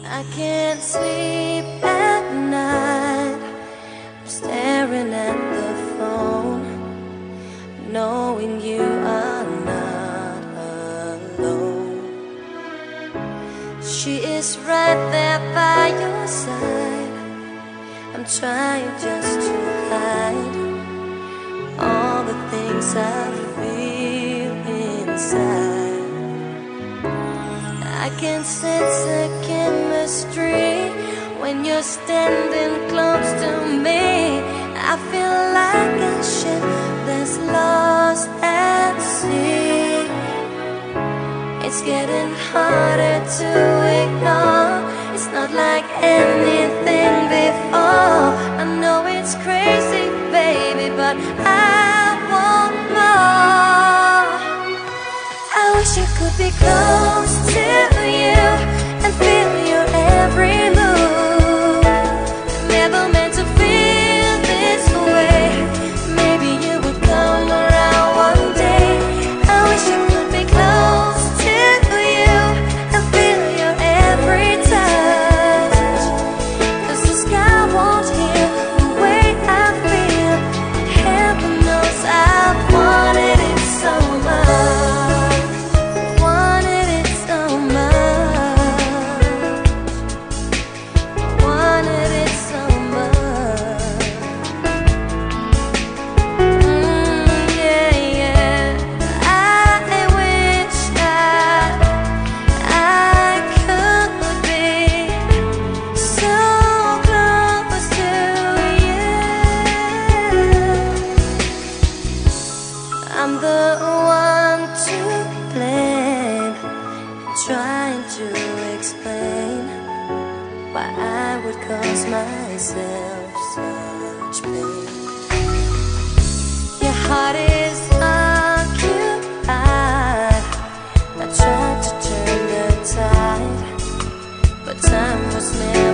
I can't sleep at night. I'm staring at the phone, knowing you are not alone. She is right there by your side. I'm trying just to hide all the things I feel inside. I can sense a chemistry when you're standing close to me. I feel like a ship that's lost at sea. It's getting harder to ignore. It's not like anything before. I know it's crazy, baby, but I want more. I wish I could be close to you and feel your every move. Never meant to feel this way. Maybe you would come around one day. I wish I could be close to you and feel your every touch. 'Cause the sky won't hear the way I feel. Heaven knows I've wanted it so much. Wanted it so much. Wanted it so much. Yeah, yeah. I wish that I could be so close to you. I'm the one to blame, trying to explain why I would cause myself such pain. Your heart is occupied. I tried to turn the tide, but time was meant